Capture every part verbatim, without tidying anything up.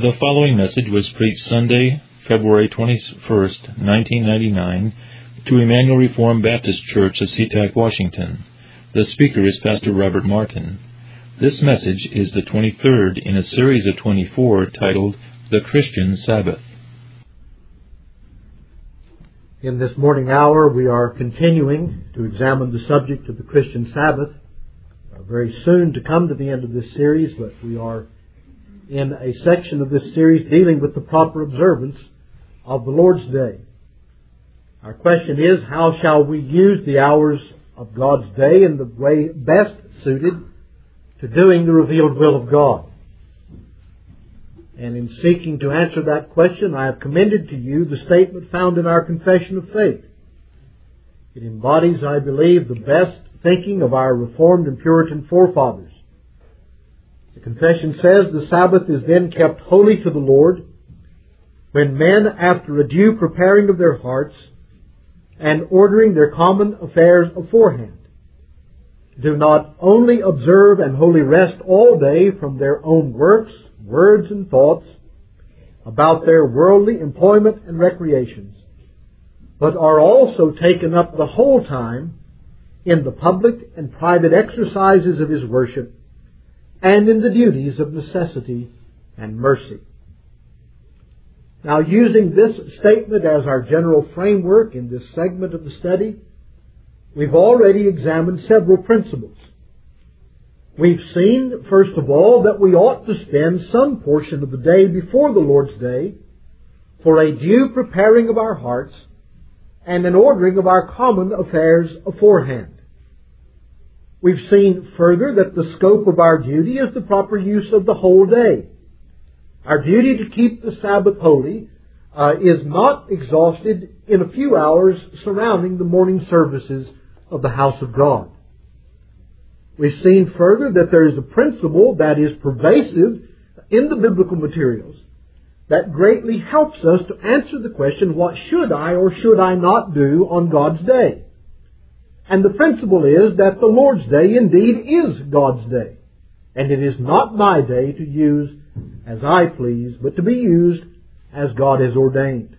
The following message was preached Sunday, February twenty-first, nineteen ninety-nine, to Emmanuel Reformed Baptist Church of SeaTac, Washington. The speaker is Pastor Robert Martin. This message is the twenty-third in a series of twenty-four titled The Christian Sabbath. In this morning hour, we are continuing to examine the subject of the Christian Sabbath. Uh, very soon to come to the end of this series, but we are in a section of this series dealing with the proper observance of the Lord's Day. Our question is, how shall we use the hours of God's day in the way best suited to doing the revealed will of God? And in seeking to answer that question, I have commended to you the statement found in our Confession of Faith. It embodies, I believe, the best thinking of our Reformed and Puritan forefathers. The confession says, the Sabbath is then kept holy to the Lord, when men, after a due preparing of their hearts and ordering their common affairs aforehand, do not only observe and wholly rest all day from their own works, words, and thoughts about their worldly employment and recreations, but are also taken up the whole time in the public and private exercises of His worship and in the duties of necessity and mercy. Now, using this statement as our general framework in this segment of the study, we've already examined several principles. We've seen, first of all, that we ought to spend some portion of the day before the Lord's Day for a due preparing of our hearts and an ordering of our common affairs aforehand. We've seen further that the scope of our duty is the proper use of the whole day. Our duty to keep the Sabbath holy uh, is not exhausted in a few hours surrounding the morning services of the house of God. We've seen further that there is a principle that is pervasive in the biblical materials that greatly helps us to answer the question, what should I or should I not do on God's day? And the principle is that the Lord's Day indeed is God's day. And it is not my day to use as I please, but to be used as God has ordained.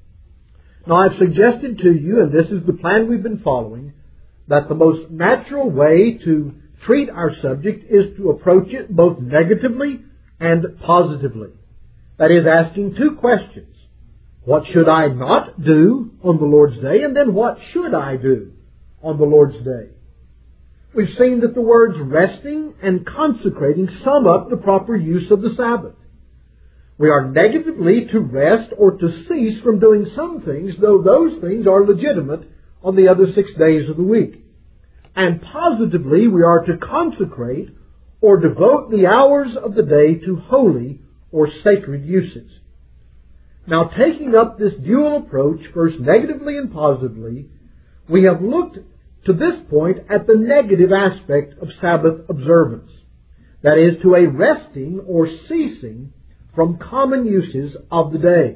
Now, I've suggested to you, and this is the plan we've been following, that the most natural way to treat our subject is to approach it both negatively and positively. That is, asking two questions. What should I not do on the Lord's Day? And then what should I do on the Lord's Day? We've seen that the words resting and consecrating sum up the proper use of the Sabbath. We are negatively to rest or to cease from doing some things, though those things are legitimate on the other six days of the week. And positively, we are to consecrate or devote the hours of the day to holy or sacred uses. Now, taking up this dual approach, first negatively and positively, we have looked to this point at the negative aspect of Sabbath observance. That is, to a resting or ceasing from common uses of the day.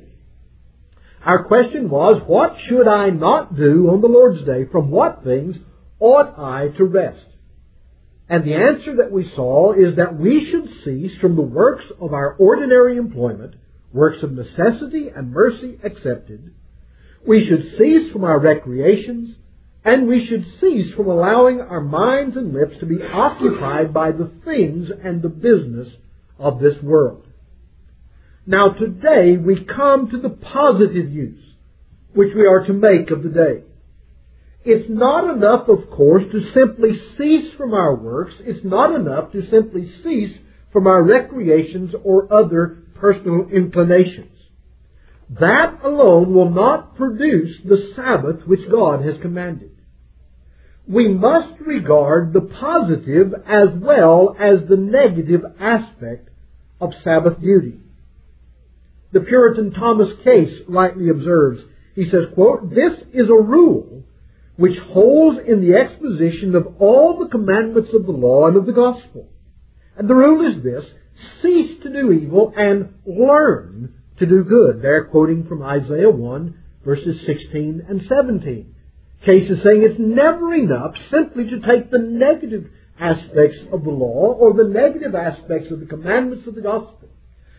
Our question was, what should I not do on the Lord's Day? From what things ought I to rest? And the answer that we saw is that we should cease from the works of our ordinary employment, works of necessity and mercy accepted. We should cease from our recreations, and we should cease from allowing our minds and lips to be occupied by the things and the business of this world. Now today we come to the positive use which we are to make of the day. It's not enough, of course, to simply cease from our works. It's not enough to simply cease from our recreations or other personal inclinations. That alone will not produce the Sabbath which God has commanded. We must regard the positive as well as the negative aspect of Sabbath duty. The Puritan Thomas Case rightly observes, he says, quote, "This is a rule which holds in the exposition of all the commandments of the law and of the gospel. And the rule is this, cease to do evil and learn to do good." They're quoting from Isaiah one, verses sixteen and seventeen. Case is saying it's never enough simply to take the negative aspects of the law or the negative aspects of the commandments of the gospel,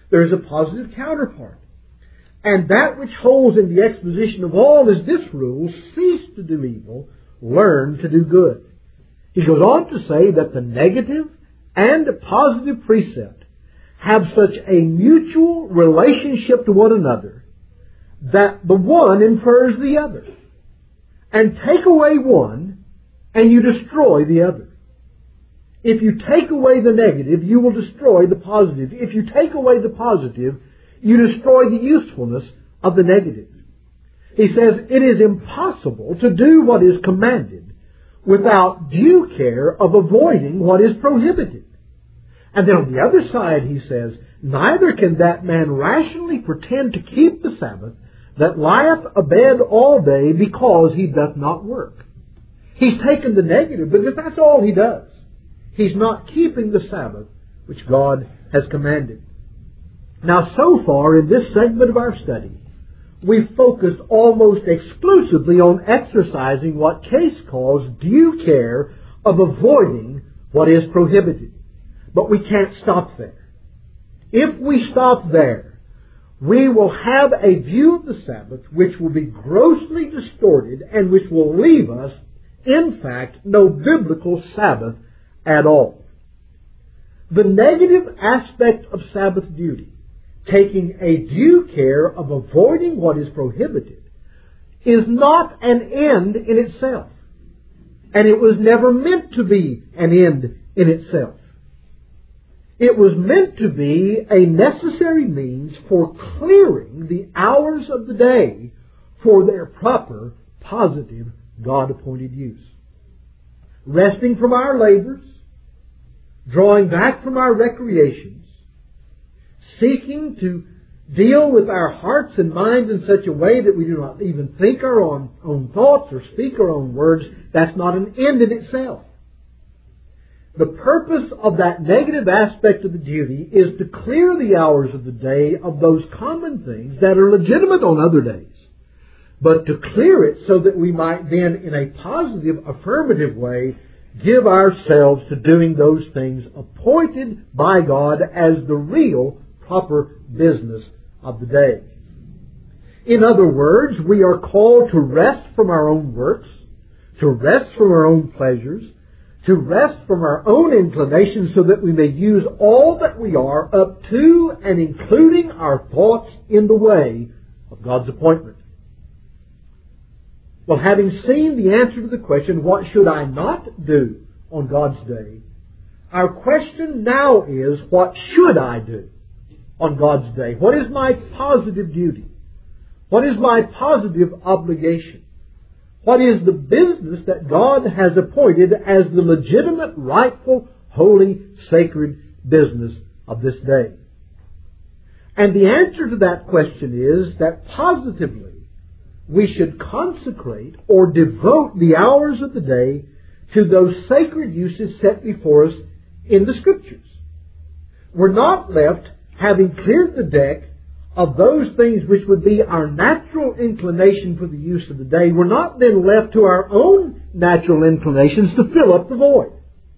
There is a positive counterpart. And that which holds in the exposition of all is this rule: cease to do evil, learn to do good. He goes on to say that the negative and positive precept have such a mutual relationship to one another that the one infers the other. And take away one, and you destroy the other. If you take away the negative, you will destroy the positive. If you take away the positive, you destroy the usefulness of the negative. He says it is impossible to do what is commanded without due care of avoiding what is prohibited. And then on the other side he says, neither can that man rationally pretend to keep the Sabbath that lieth abed all day because he doth not work. He's taken the negative because that's all he does. He's not keeping the Sabbath which God has commanded. Now, so far in this segment of our study, we've focused almost exclusively on exercising what Case calls due care of avoiding what is prohibited. But we can't stop there. If we stop there, we will have a view of the Sabbath which will be grossly distorted and which will leave us, in fact, no biblical Sabbath at all. The negative aspect of Sabbath duty, taking a due care of avoiding what is prohibited, is not an end in itself. And it was never meant to be an end in itself. It was meant to be a necessary means for clearing the hours of the day for their proper, positive, God-appointed use. Resting from our labors, drawing back from our recreations, seeking to deal with our hearts and minds in such a way that we do not even think our own, own thoughts or speak our own words, that's not an end in itself. The purpose of that negative aspect of the duty is to clear the hours of the day of those common things that are legitimate on other days, but to clear it so that we might then, in a positive, affirmative way, give ourselves to doing those things appointed by God as the real, proper business of the day. In other words, we are called to rest from our own works, to rest from our own pleasures, to rest from our own inclinations so that we may use all that we are up to and including our thoughts in the way of God's appointment. Well, having seen the answer to the question, what should I not do on God's day? Our question now is, what should I do on God's day? What is my positive duty? What is my positive obligation? What is the business that God has appointed as the legitimate, rightful, holy, sacred business of this day? And the answer to that question is that positively we should consecrate or devote the hours of the day to those sacred uses set before us in the Scriptures. We're not left, having cleared the deck of those things which would be our natural inclination for the use of the day, we're not then left to our own natural inclinations to fill up the void.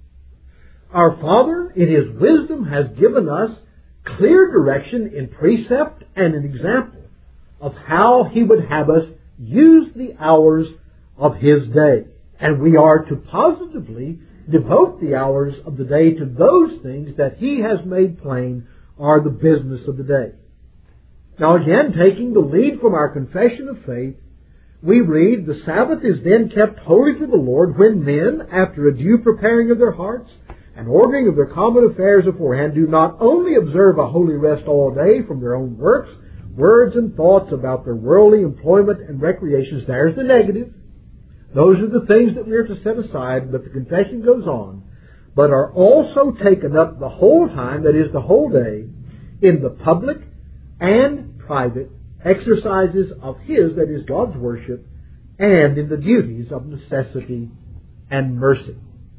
Our Father, in His wisdom, has given us clear direction in precept and an example of how He would have us use the hours of His day. And we are to positively devote the hours of the day to those things that He has made plain are the business of the day. Now again, taking the lead from our confession of faith, we read, the Sabbath is then kept holy to the Lord when men, after a due preparing of their hearts and ordering of their common affairs aforehand, do not only observe a holy rest all day from their own works, words and thoughts about their worldly employment and recreations. There's the negative. Those are the things that we are to set aside, but the confession goes on, but are also taken up the whole time, that is the whole day, in the public and private exercises of His, that is God's worship, and in the duties of necessity and mercy.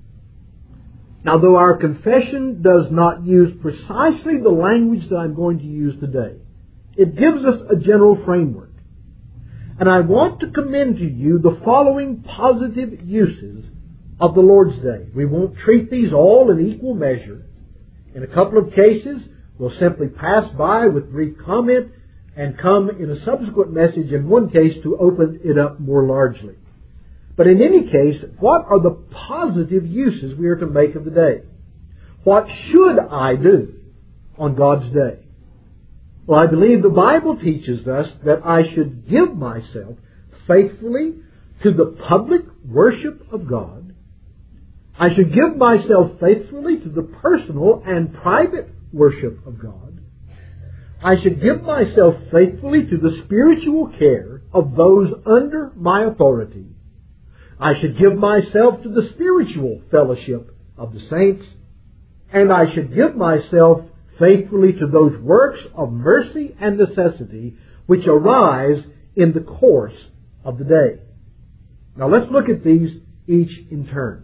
Now, though our confession does not use precisely the language that I'm going to use today, it gives us a general framework. And I want to commend to you the following positive uses of the Lord's Day. We won't treat these all in equal measure. In a couple of cases, will simply pass by with brief comment and come in a subsequent message in one case to open it up more largely. But in any case, what are the positive uses we are to make of the day? What should I do on God's day? Well, I believe the Bible teaches us that I should give myself faithfully to the public worship of God. I should give myself faithfully to the personal and private worship of God. I should give myself faithfully to the spiritual care of those under my authority. I should give myself to the spiritual fellowship of the saints. And I should give myself faithfully to those works of mercy and necessity which arise in the course of the day. Now let's look at these each in turn.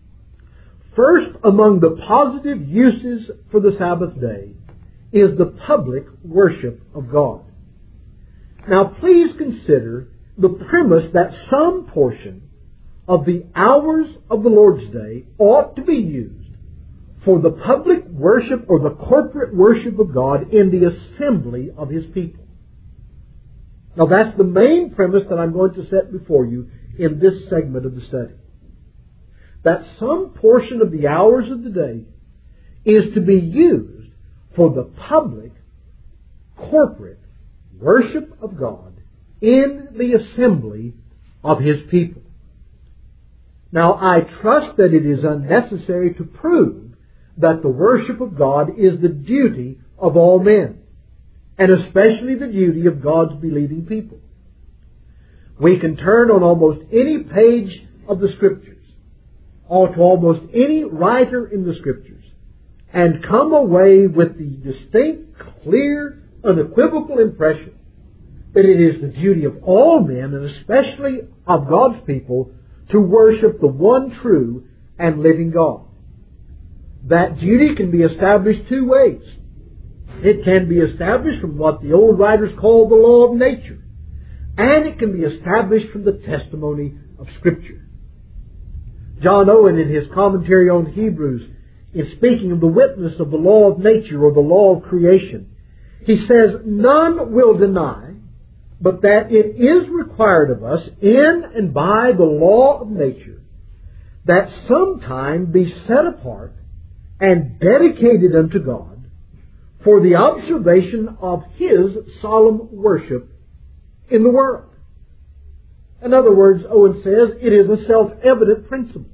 First, among the positive uses for the Sabbath day is the public worship of God. Now please consider the premise that some portion of the hours of the Lord's Day ought to be used for the public worship or the corporate worship of God in the assembly of His people. Now that's the main premise that I'm going to set before you in this segment of the study. That some portion of the hours of the day is to be used for the public, corporate worship of God in the assembly of His people. Now I trust that it is unnecessary to prove that the worship of God is the duty of all men, and especially the duty of God's believing people. We can turn on almost any page of the Scriptures, or to almost any writer in the Scriptures, and come away with the distinct, clear, unequivocal impression that it is the duty of all men, and especially of God's people, to worship the one true and living God. That duty can be established two ways. It can be established from what the old writers call the law of nature, and it can be established from the testimony of Scripture. John Owen, in his commentary on Hebrews, in speaking of the witness of the law of nature or the law of creation, he says, "None will deny but that it is required of us in and by the law of nature that some time be set apart and dedicated unto God for the observation of His solemn worship in the world." In other words, Owen says, it is a self-evident principle.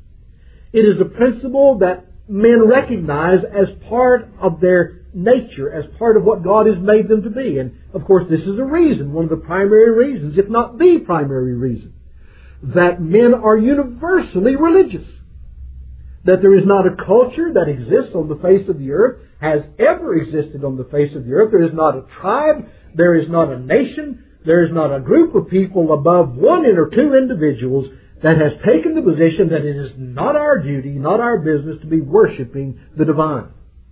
It is a principle that men recognize as part of their nature, as part of what God has made them to be. And of course this is a reason, one of the primary reasons, if not the primary reason, that men are universally religious. That there is not a culture that exists on the face of the earth, has ever existed on the face of the earth. There is not a tribe, there is not a nation, there is not a group of people above one or two individuals that has taken the position that it is not our duty, not our business to be worshiping the divine.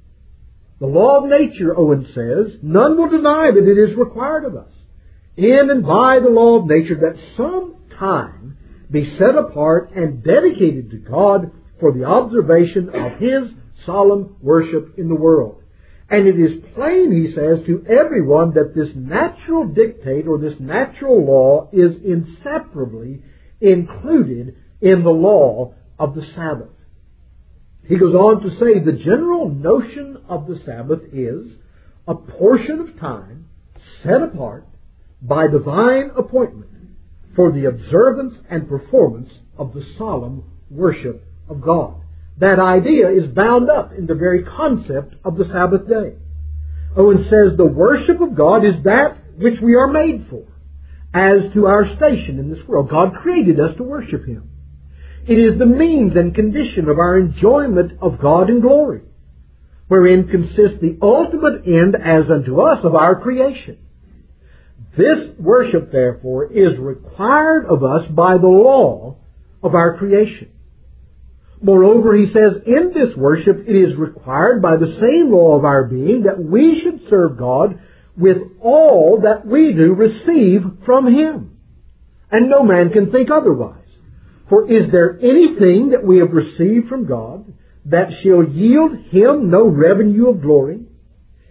The law of nature, Owen says, none will deny that it is required of us, in and by the law of nature, that some time be set apart and dedicated to God for the observation of His solemn worship in the world. And it is plain, he says, to everyone that this natural dictate or this natural law is inseparably included in the law of the Sabbath. He goes on to say the general notion of the Sabbath is a portion of time set apart by divine appointment for the observance and performance of the solemn worship of God. That idea is bound up in the very concept of the Sabbath day. Owen says the worship of God is that which we are made for, as to our station in this world. God created us to worship Him. It is the means and condition of our enjoyment of God in glory, wherein consists the ultimate end as unto us of our creation. This worship, therefore, is required of us by the law of our creation. Moreover, he says, in this worship it is required by the same law of our being that we should serve God with all that we do receive from Him. And no man can think otherwise. For is there anything that we have received from God that shall yield Him no revenue of glory?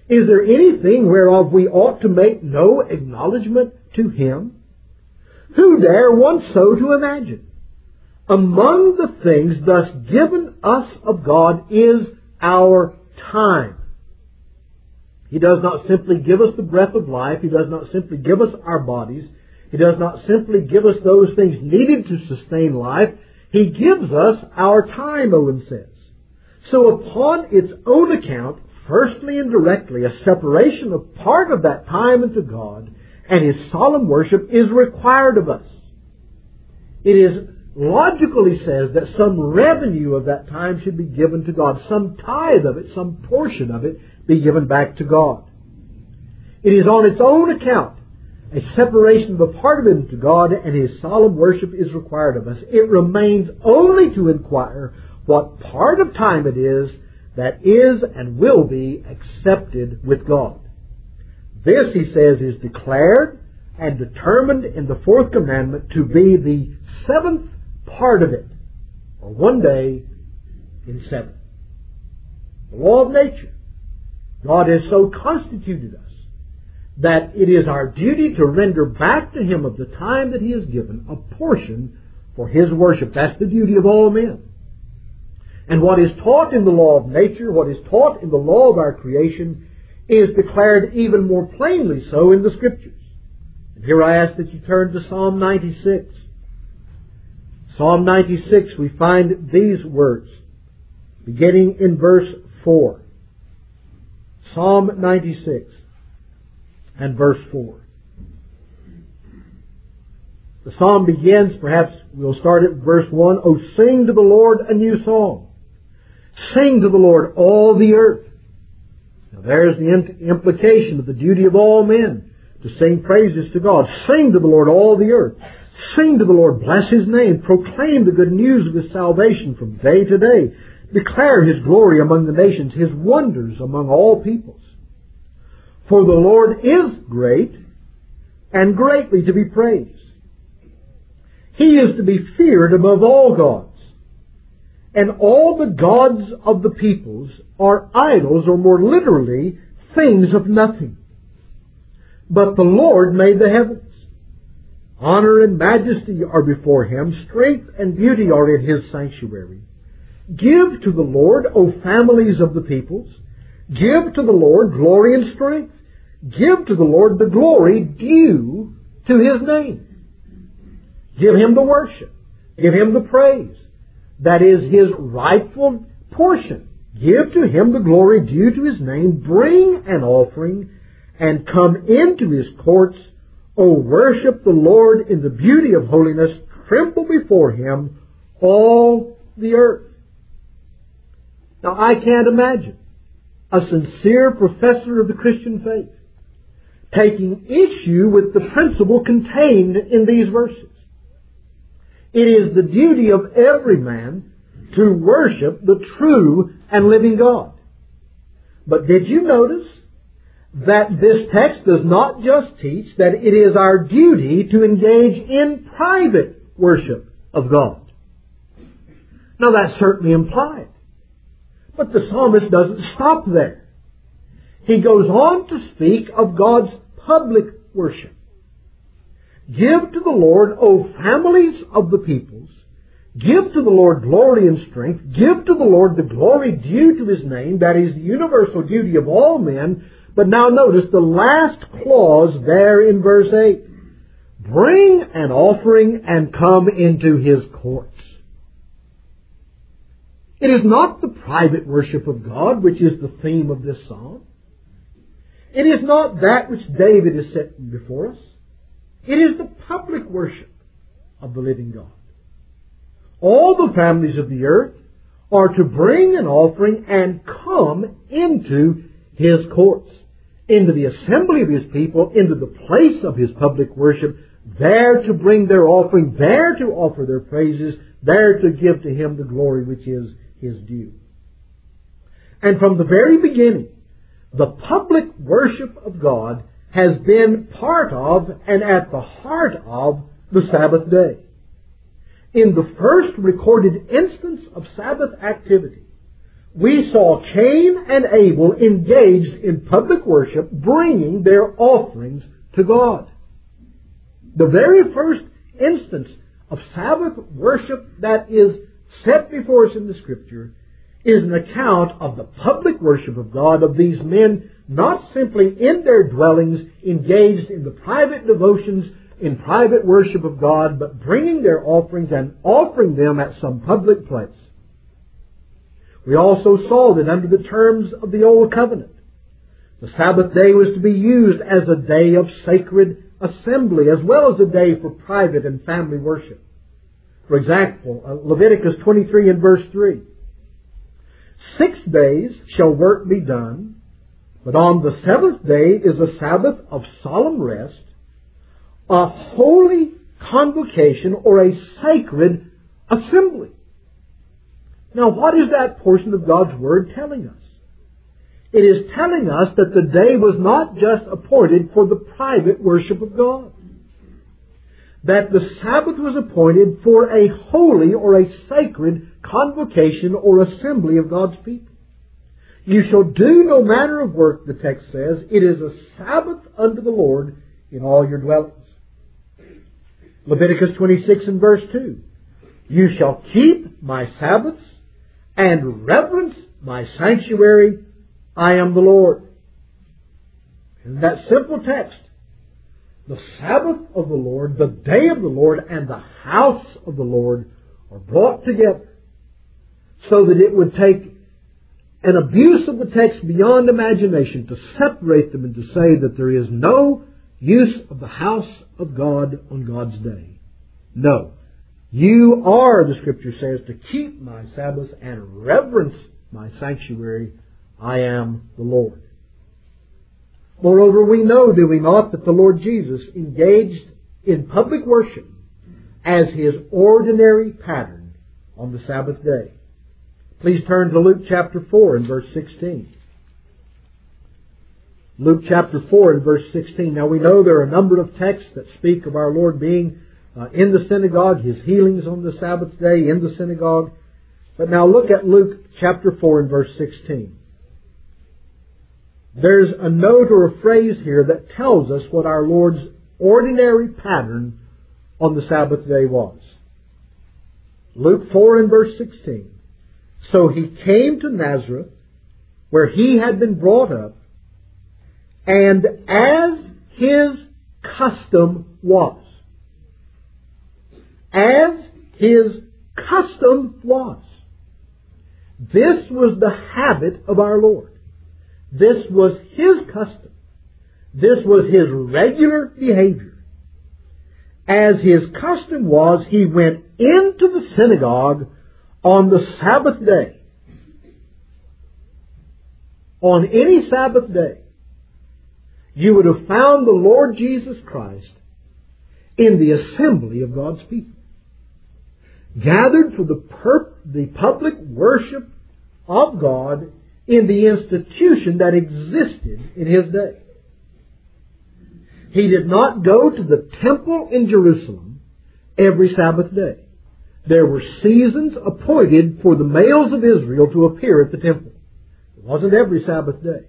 Is there anything whereof we ought to make no acknowledgement to Him? Who dare want so to imagine? Among the things thus given us of God is our time. He does not simply give us the breath of life. He does not simply give us our bodies. He does not simply give us those things needed to sustain life. He gives us our time, Owen says. So upon its own account, firstly and directly, a separation of part of that time unto God and His solemn worship is required of us. It is logical, he says, that some revenue of that time should be given to God. Some tithe of it, some portion of it, be given back to God. It is on its own account a separation of a part of it to God, and His solemn worship is required of us. It remains only to inquire what part of time it is that is and will be accepted with God. This, he says, is declared and determined in the fourth commandment to be the seventh part of it, or one day in seven. The law of nature. God has so constituted us that it is our duty to render back to Him of the time that He has given a portion for His worship. That's the duty of all men. And what is taught in the law of nature, what is taught in the law of our creation, is declared even more plainly so in the Scriptures. And here I ask that you turn to Psalm ninety-six. Psalm ninety-six, we find these words, beginning in verse four. Psalm ninety-six and verse four. The psalm begins, perhaps we'll start at verse one, "O sing to the Lord a new song. Sing to the Lord all the earth." Now there's the implication of the duty of all men to sing praises to God. Sing to the Lord all the earth. Sing to the Lord, bless His name. Proclaim the good news of His salvation from day to day. Declare His glory among the nations, His wonders among all peoples. For the Lord is great and greatly to be praised. He is to be feared above all gods. And all the gods of the peoples are idols, or more literally, things of nothing. But the Lord made the heavens. Honor and majesty are before Him. Strength and beauty are in His sanctuary. Give to the Lord, O families of the peoples. Give to the Lord glory and strength. Give to the Lord the glory due to His name. Give Him the worship. Give Him the praise. That is His rightful portion. Give to Him the glory due to His name. Bring an offering and come into His courts. O worship the Lord in the beauty of holiness. Tremble before Him, all the earth. Now I can't imagine a sincere professor of the Christian faith taking issue with the principle contained in these verses. It is the duty of every man to worship the true and living God. But did you notice that this text does not just teach that it is our duty to engage in private worship of God? Now that's certainly implied. But the psalmist doesn't stop there. He goes on to speak of God's public worship. Give to the Lord, O families of the peoples. Give to the Lord glory and strength. Give to the Lord the glory due to His name. That is the universal duty of all men. But now notice the last clause there in verse eight. Bring an offering and come into His courts. It is not the private worship of God which is the theme of this psalm. It is not that which David is setting before us. It is the public worship of the living God. All the families of the earth are to bring an offering and come into His courts, into the assembly of His people, into the place of His public worship, there to bring their offering, there to offer their praises, there to give to Him the glory which is His due. And from the very beginning, the public worship of God has been part of and at the heart of the Sabbath day. In the first recorded instance of Sabbath activity, we saw Cain and Abel engaged in public worship, bringing their offerings to God. The very first instance of Sabbath worship that is set before us in the Scripture is an account of the public worship of God, of these men not simply in their dwellings engaged in the private devotions, in private worship of God, but bringing their offerings and offering them at some public place. We also saw that under the terms of the Old Covenant, the Sabbath day was to be used as a day of sacred assembly, as well as a day for private and family worship. For example, Leviticus twenty-three and verse three. Six days shall work be done, but on the seventh day is a Sabbath of solemn rest, a holy convocation or a sacred assembly. Now, what is that portion of God's Word telling us? It is telling us that the day was not just appointed for the private worship of God. That the Sabbath was appointed for a holy or a sacred convocation or assembly of God's people. You shall do no manner of work, the text says. It is a Sabbath unto the Lord in all your dwellings. Leviticus twenty-six and verse two. You shall keep my Sabbaths and reverence my sanctuary. I am the Lord. In that simple text, the Sabbath of the Lord, the day of the Lord, and the house of the Lord are brought together so that it would take an abuse of the text beyond imagination to separate them and to say that there is no use of the house of God on God's day. No. You are, the Scripture says, to keep my Sabbaths and reverence my sanctuary. I am the Lord. Moreover, we know, do we not, that the Lord Jesus engaged in public worship as His ordinary pattern on the Sabbath day. Please turn to Luke chapter four and verse sixteen. Luke chapter four and verse sixteen. Now we know there are a number of texts that speak of our Lord being uh, in the synagogue, His healings on the Sabbath day in the synagogue. But now look at Luke chapter four and verse sixteen. There's a note or a phrase here that tells us what our Lord's ordinary pattern on the Sabbath day was. Luke four and verse sixteen. So He came to Nazareth, where He had been brought up, and as His custom was. As His custom was. This was the habit of our Lord. This was His custom. This was His regular behavior. As His custom was, He went into the synagogue on the Sabbath day. On any Sabbath day, you would have found the Lord Jesus Christ in the assembly of God's people, gathered for the, perp- the public worship of God in the institution that existed in His day. He did not go to the temple in Jerusalem every Sabbath day. There were seasons appointed for the males of Israel to appear at the temple. It wasn't every Sabbath day.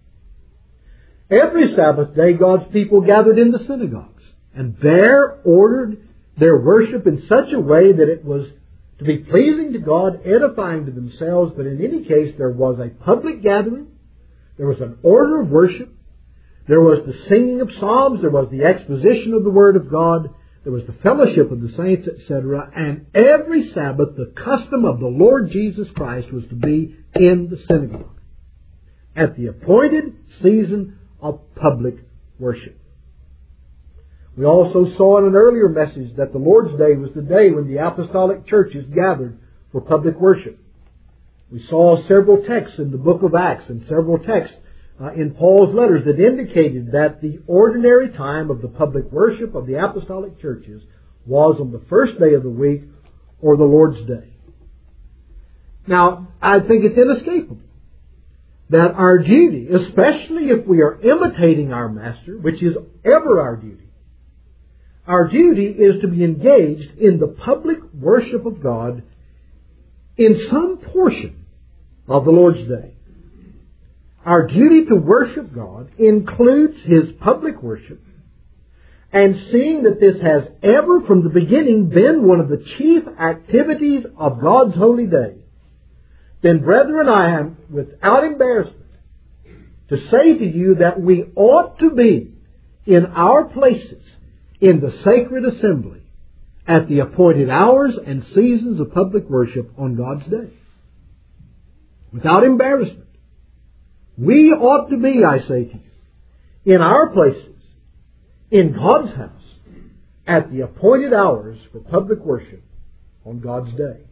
Every Sabbath day, God's people gathered in the synagogues and there ordered their worship in such a way that it was to be pleasing to God, edifying to themselves, but in any case there was a public gathering, there was an order of worship, there was the singing of psalms, there was the exposition of the Word of God, there was the fellowship of the saints, et cetera. And every Sabbath the custom of the Lord Jesus Christ was to be in the synagogue at the appointed season of public worship. We also saw in an earlier message that the Lord's Day was the day when the apostolic churches gathered for public worship. We saw several texts in the book of Acts and several texts uh, in Paul's letters that indicated that the ordinary time of the public worship of the apostolic churches was on the first day of the week or the Lord's Day. Now, I think it's inescapable that our duty, especially if we are imitating our Master, which is ever our duty, our duty is to be engaged in the public worship of God in some portion of the Lord's Day. Our duty to worship God includes His public worship, and seeing that this has ever from the beginning been one of the chief activities of God's holy day, then, brethren, I am without embarrassment to say to you that we ought to be in our places in the sacred assembly at the appointed hours and seasons of public worship on God's day. Without embarrassment. We ought to be, I say to you, in our places, in God's house, at the appointed hours for public worship on God's day.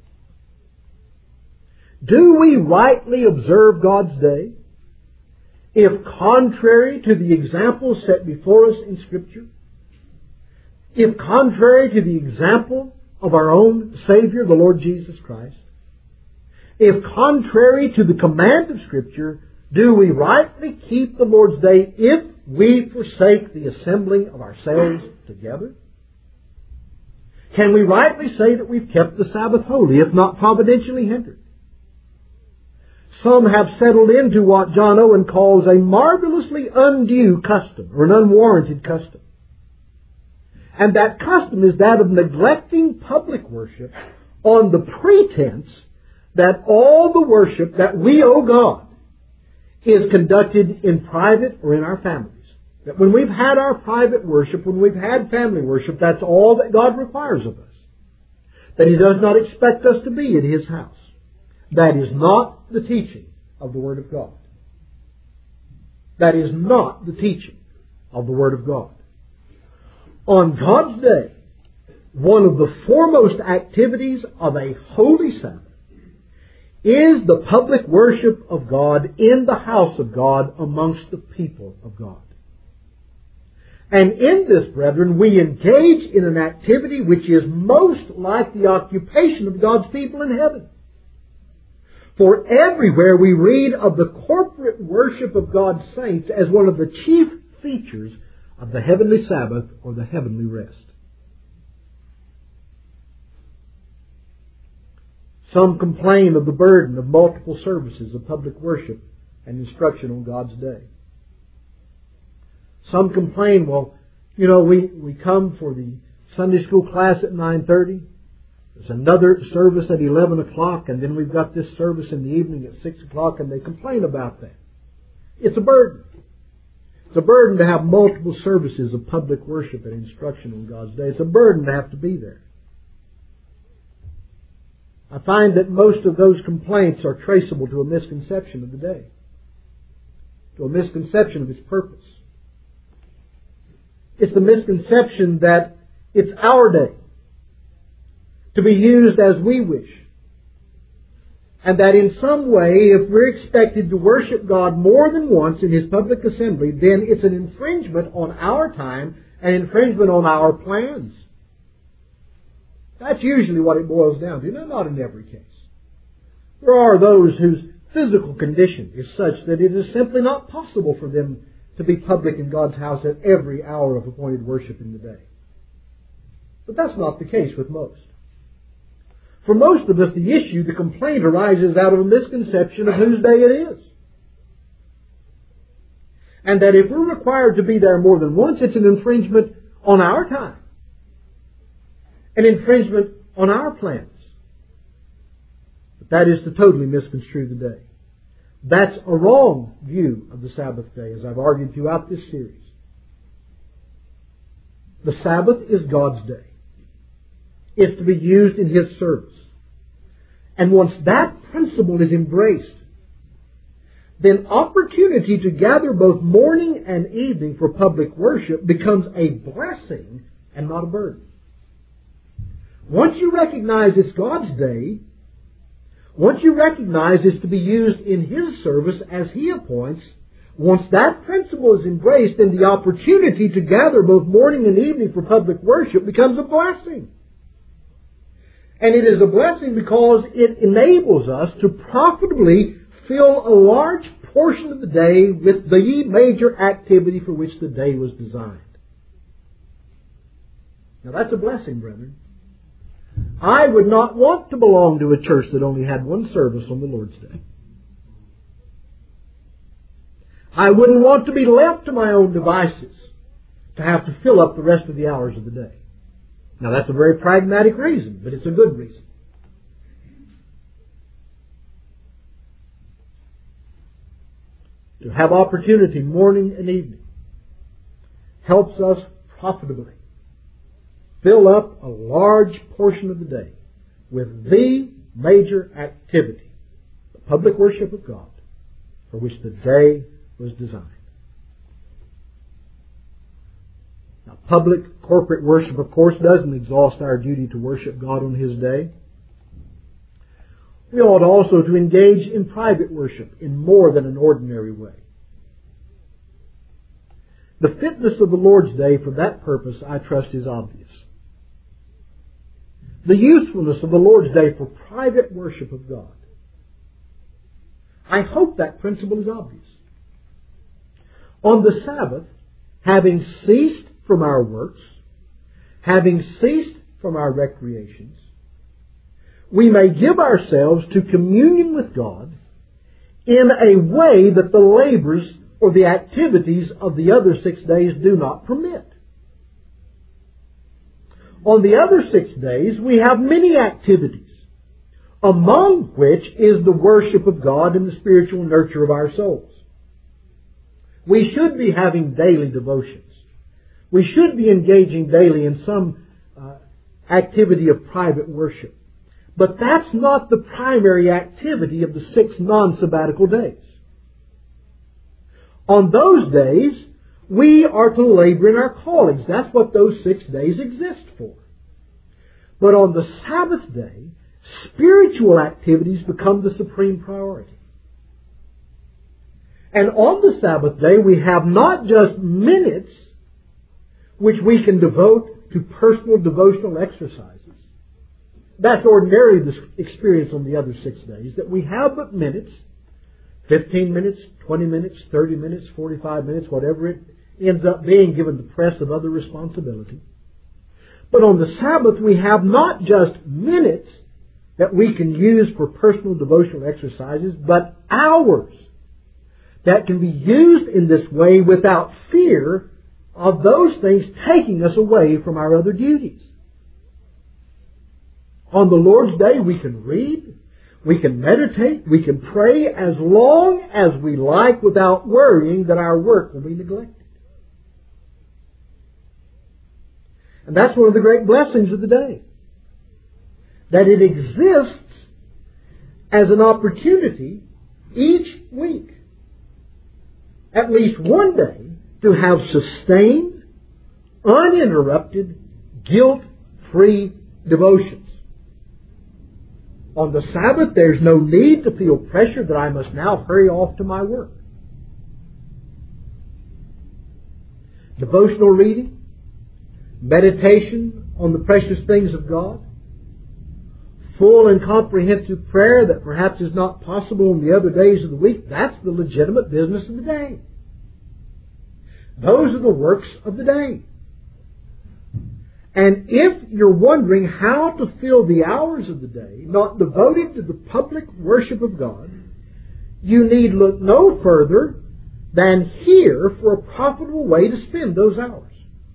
Do we rightly observe God's day if contrary to the example set before us in Scripture? If contrary to the example of our own Savior, the Lord Jesus Christ? If contrary to the command of Scripture, do we rightly keep the Lord's Day if we forsake the assembling of ourselves together? Can we rightly say that we've kept the Sabbath holy, if not providentially hindered? Some have settled into what John Owen calls a marvelously undue custom, or an unwarranted custom. And that custom is that of neglecting public worship on the pretense that all the worship that we owe God is conducted in private or in our families. That when we've had our private worship, when we've had family worship, that's all that God requires of us. That He does not expect us to be in His house. That is not the teaching of the Word of God. That is not the teaching of the Word of God. On God's day, one of the foremost activities of a holy Sabbath is the public worship of God in the house of God amongst the people of God. And in this, brethren, we engage in an activity which is most like the occupation of God's people in heaven. For everywhere we read of the corporate worship of God's saints as one of the chief features of the heavenly Sabbath or the heavenly rest. Some complain of the burden of multiple services of public worship and instruction on God's day. Some complain, well, you know, we, we come for the Sunday school class at nine thirty. There's another service at eleven o'clock, and then we've got this service in the evening at six o'clock, and they complain about that. It's a burden. It's a burden to have multiple services of public worship and instruction on God's day. It's a burden to have to be there. I find that most of those complaints are traceable to a misconception of the day, to a misconception of its purpose. It's the misconception that it's our day to be used as we wish, and that in some way, if we're expected to worship God more than once in His public assembly, then it's an infringement on our time, an infringement on our plans. That's usually what it boils down to. No, not in every case. There are those whose physical condition is such that it is simply not possible for them to be public in God's house at every hour of appointed worship in the day. But that's not the case with most. For most of us, the issue, the complaint arises out of a misconception of whose day it is. And that if we're required to be there more than once, it's an infringement on our time. An infringement on our plans. But that is to totally misconstrue the day. That's a wrong view of the Sabbath day, as I've argued throughout this series. The Sabbath is God's day. It's to be used in His service. And once that principle is embraced, then opportunity to gather both morning and evening for public worship becomes a blessing and not a burden. Once you recognize it's God's day, once you recognize it's to be used in His service as He appoints, once that principle is embraced, then the opportunity to gather both morning and evening for public worship becomes a blessing. And it is a blessing because it enables us to profitably fill a large portion of the day with the major activity for which the day was designed. Now that's a blessing, brethren. I would not want to belong to a church that only had one service on the Lord's Day. I wouldn't want to be left to my own devices to have to fill up the rest of the hours of the day. Now that's a very pragmatic reason, but it's a good reason. To have opportunity morning and evening helps us profitably fill up a large portion of the day with the major activity, the public worship of God, for which the day was designed. Now, public corporate worship, of course, doesn't exhaust our duty to worship God on His day. We ought also to engage in private worship in more than an ordinary way. The fitness of the Lord's Day for that purpose, I trust, is obvious. The usefulness of the Lord's Day for private worship of God, I hope that principle is obvious. On the Sabbath, having ceased from our works, having ceased from our recreations, we may give ourselves to communion with God in a way that the labors or the activities of the other six days do not permit. On the other six days, we have many activities, among which is the worship of God and the spiritual nurture of our souls. We should be having daily devotions. We should be engaging daily in some uh, activity of private worship. But that's not the primary activity of the six non-sabbatical days. On those days, we are to labor in our callings. That's what those six days exist for. But on the Sabbath day, spiritual activities become the supreme priority. And on the Sabbath day, we have not just minutes which we can devote to personal devotional exercises. That's ordinarily the experience on the other six days, that we have but minutes, fifteen minutes, twenty minutes, thirty minutes, forty-five minutes, whatever it ends up being given the press of other responsibility. But on the Sabbath, we have not just minutes that we can use for personal devotional exercises, but hours that can be used in this way without fear of those things taking us away from our other duties. On the Lord's Day, we can read, we can meditate, we can pray as long as we like without worrying that our work will be neglected. And that's one of the great blessings of the day. That it exists as an opportunity each week, at least one day, to have sustained, uninterrupted, guilt-free devotions. On the Sabbath, there's no need to feel pressure that I must now hurry off to my work. Devotional reading, meditation on the precious things of God, full and comprehensive prayer that perhaps is not possible on the other days of the week, that's the legitimate business of the day. Those are the works of the day. And if you're wondering how to fill the hours of the day not devoted to the public worship of God, you need look no further than here for a profitable way to spend those hours.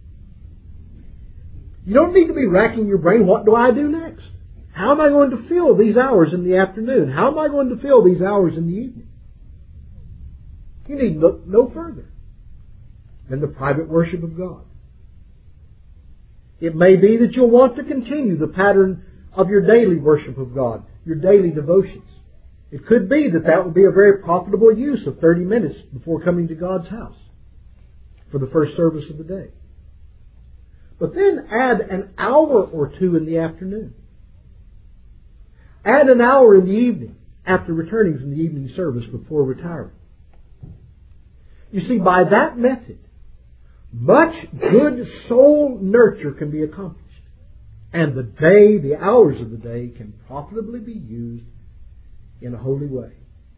You don't need to be racking your brain, what do I do next? How am I going to fill these hours in the afternoon? How am I going to fill these hours in the evening? You need look no further than the private worship of God. It may be that you'll want to continue the pattern of your daily worship of God, your daily devotions. It could be that that would be a very profitable use of thirty minutes before coming to God's house for the first service of the day. But then add an hour or two in the afternoon. Add an hour in the evening after returning from the evening service before retiring. You see, by that method, much good soul nurture can be accomplished. And the day, the hours of the day, can profitably be used in a holy way.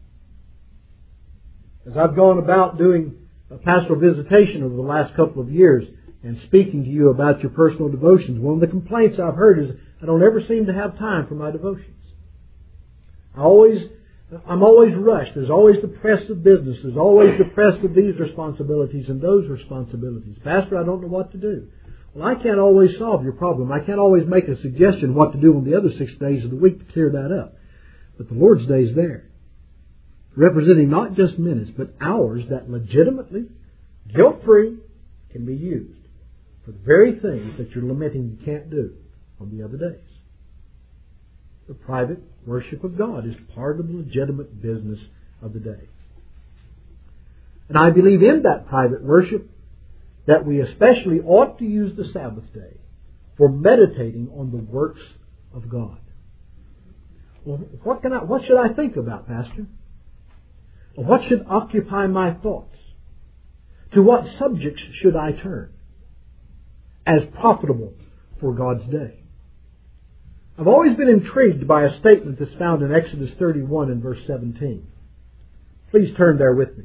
As I've gone about doing a pastoral visitation over the last couple of years and speaking to you about your personal devotions, one of the complaints I've heard is I don't ever seem to have time for my devotions. I always I'm always rushed. There's always the press of business. There's always the press of these responsibilities and those responsibilities. Pastor, I don't know what to do. Well, I can't always solve your problem. I can't always make a suggestion what to do on the other six days of the week to clear that up. But the Lord's Day is there, representing not just minutes, but hours that legitimately, guilt-free, can be used for the very things that you're lamenting you can't do on the other days. The private worship of God is part of the legitimate business of the day. And I believe in that private worship that we especially ought to use the Sabbath day for meditating on the works of God. Well, what can I, what should I think about, Pastor? Well, what should occupy my thoughts? To what subjects should I turn as profitable for God's day? I've always been intrigued by a statement that's found in Exodus thirty-one and verse seventeen. Please turn there with me.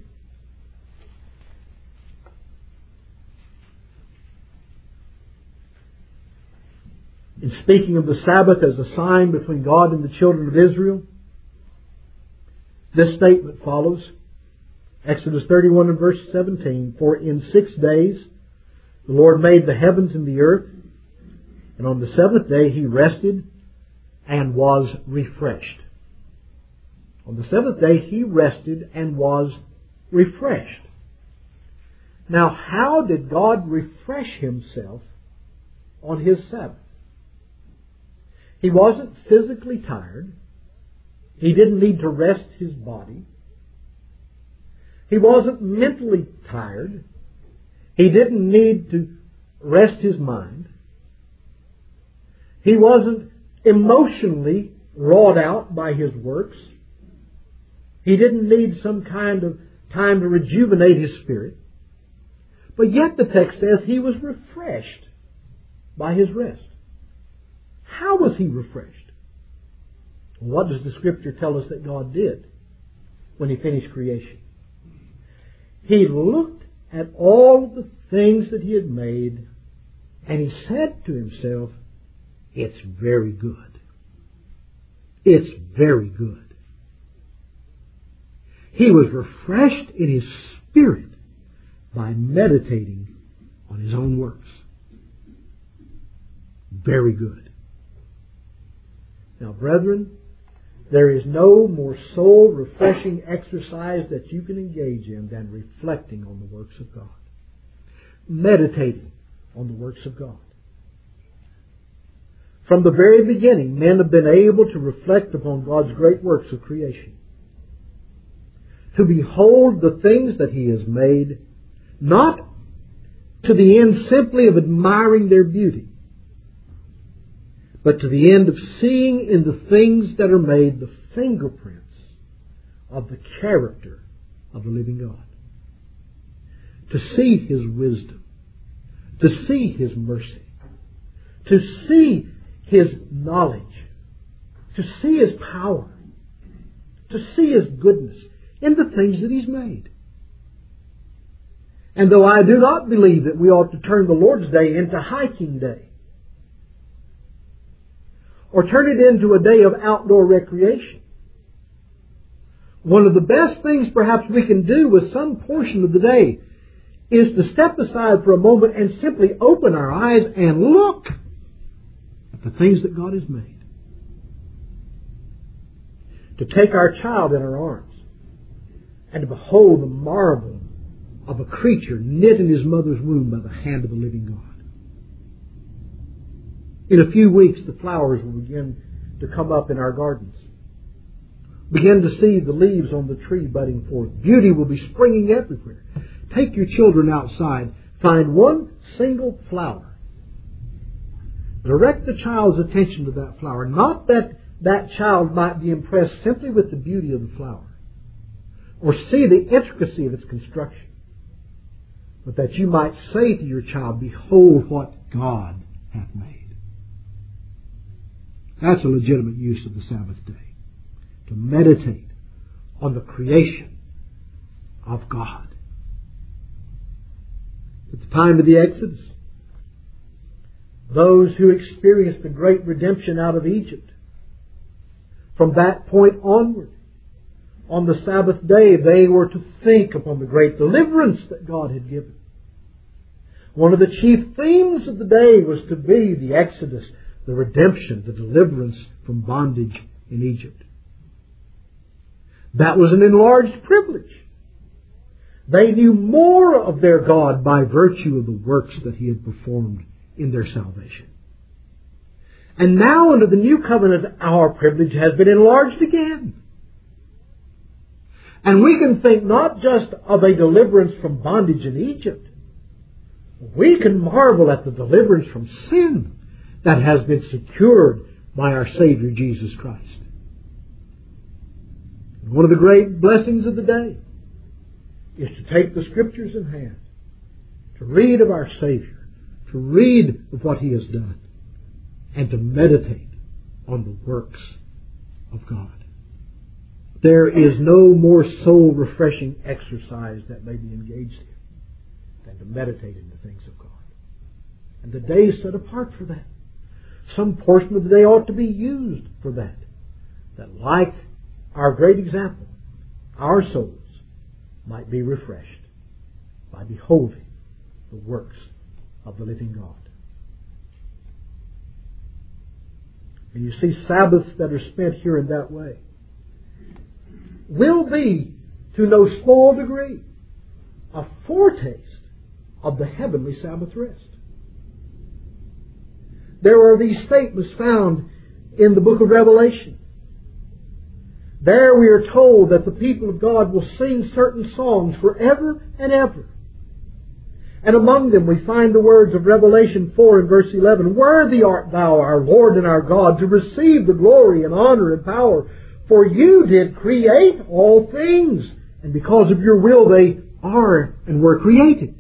In speaking of the Sabbath as a sign between God and the children of Israel, this statement follows. Exodus thirty-one and verse seventeen, "For in six days the Lord made the heavens and the earth, and on the seventh day He rested and was refreshed." On the seventh day He rested and was refreshed. Now, how did God refresh Himself on His Sabbath? He wasn't physically tired. He didn't need to rest His body. He wasn't mentally tired. He didn't need to rest His mind. He wasn't emotionally wrought out by His works. He didn't need some kind of time to rejuvenate His spirit. But yet the text says He was refreshed by His rest. How was He refreshed? What does the Scripture tell us that God did when He finished creation? He looked at all the things that He had made, and He said to Himself, "It's very good. It's very good." He was refreshed in His spirit by meditating on His own works. Very good. Now, brethren, there is no more soul-refreshing exercise that you can engage in than reflecting on the works of God. Meditating on the works of God. From the very beginning, men have been able to reflect upon God's great works of creation. To behold the things that He has made, not to the end simply of admiring their beauty, but to the end of seeing in the things that are made the fingerprints of the character of the living God. To see His wisdom, to see His mercy, to see His knowledge, to see His power, to see His goodness in the things that He's made. And though I do not believe that we ought to turn the Lord's Day into hiking day, or turn it into a day of outdoor recreation, one of the best things perhaps we can do with some portion of the day is to step aside for a moment and simply open our eyes and look at the things that God has made. To take our child in our arms and to behold the marvel of a creature knit in his mother's womb by the hand of the living God. In a few weeks, the flowers will begin to come up in our gardens. Begin to see the leaves on the tree budding forth. Beauty will be springing everywhere. Take your children outside. Find one single flower. Direct the child's attention to that flower. Not that that child might be impressed simply with the beauty of the flower, or see the intricacy of its construction, but that you might say to your child, "Behold what God hath made." That's a legitimate use of the Sabbath day. To meditate on the creation of God. At the time of the Exodus, those who experienced the great redemption out of Egypt, from that point onward, on the Sabbath day, they were to think upon the great deliverance that God had given. One of the chief themes of the day was to be the Exodus, the redemption, the deliverance from bondage in Egypt. That was an enlarged privilege. They knew more of their God by virtue of the works that He had performed in their salvation. And now under the new covenant, our privilege has been enlarged again. And we can think not just of a deliverance from bondage in Egypt. We can marvel at the deliverance from sin that has been secured by our Savior Jesus Christ. And one of the great blessings of the day is to take the Scriptures in hand, to read of our Savior, to read of what He has done, and to meditate on the works of God. There is no more soul-refreshing exercise that may be engaged in than to meditate in the things of God. And the day is set apart for that. Some portion of the day ought to be used for that. That like our great example, our souls might be refreshed by beholding the works of the living God. And you see, Sabbaths that are spent here in that way will be, to no small degree, a foretaste of the heavenly Sabbath rest. There are these statements found in the book of Revelation. There we are told that the people of God will sing certain songs forever and ever. And among them we find the words of Revelation four and verse eleven. Worthy art thou, our Lord and our God, to receive the glory and honor and power. For you did create all things, and because of your will they are and were created.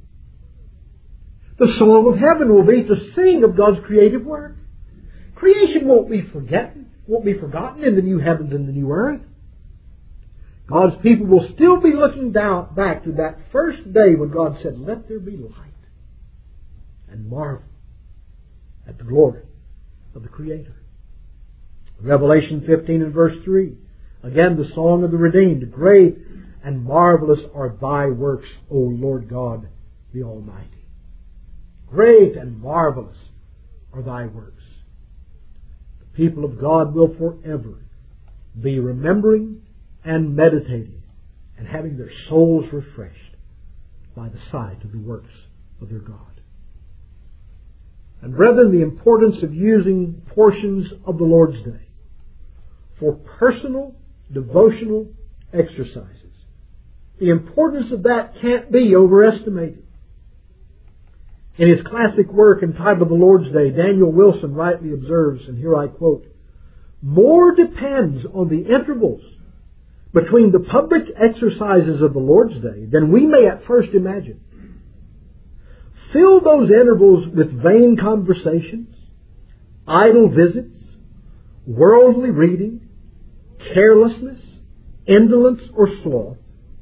The song of heaven will be to sing of God's creative work. Creation won't be forgotten, won't be forgotten in the new heavens and the new earth. God's people will still be looking down back to that first day when God said, "Let there be light," and marvel at the glory of the Creator. Revelation fifteen and verse three. Again, the song of the redeemed. Great and marvelous are thy works, O Lord God the Almighty. Great and marvelous are thy works. The people of God will forever be remembering and meditating and having their souls refreshed by the sight of the works of their God. And brethren, the importance of using portions of the Lord's Day for personal devotional exercises, the importance of that can't be overestimated. In his classic work entitled The Lord's Day, Daniel Wilson rightly observes, and here I quote, "More depends on the intervals between the public exercises of the Lord's Day than we may at first imagine. Fill those intervals with vain conversations, idle visits, worldly reading, carelessness, indolence, or sloth.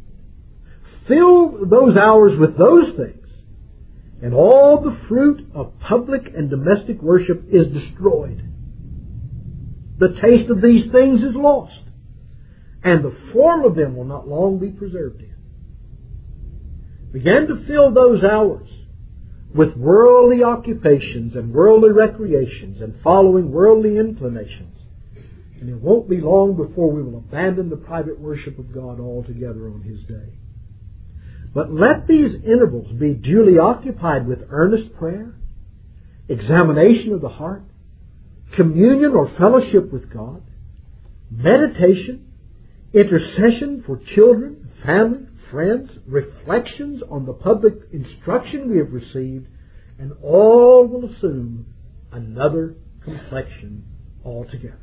Fill those hours with those things, and all the fruit of public and domestic worship is destroyed. The taste of these things is lost, and the form of them will not long be preserved in. Begin to fill those hours with worldly occupations and worldly recreations and following worldly inclinations, and it won't be long before we will abandon the private worship of God altogether on His day. But let these intervals be duly occupied with earnest prayer, examination of the heart, communion or fellowship with God, meditation, intercession for children, family, friends, reflections on the public instruction we have received, and all will assume another complexion altogether.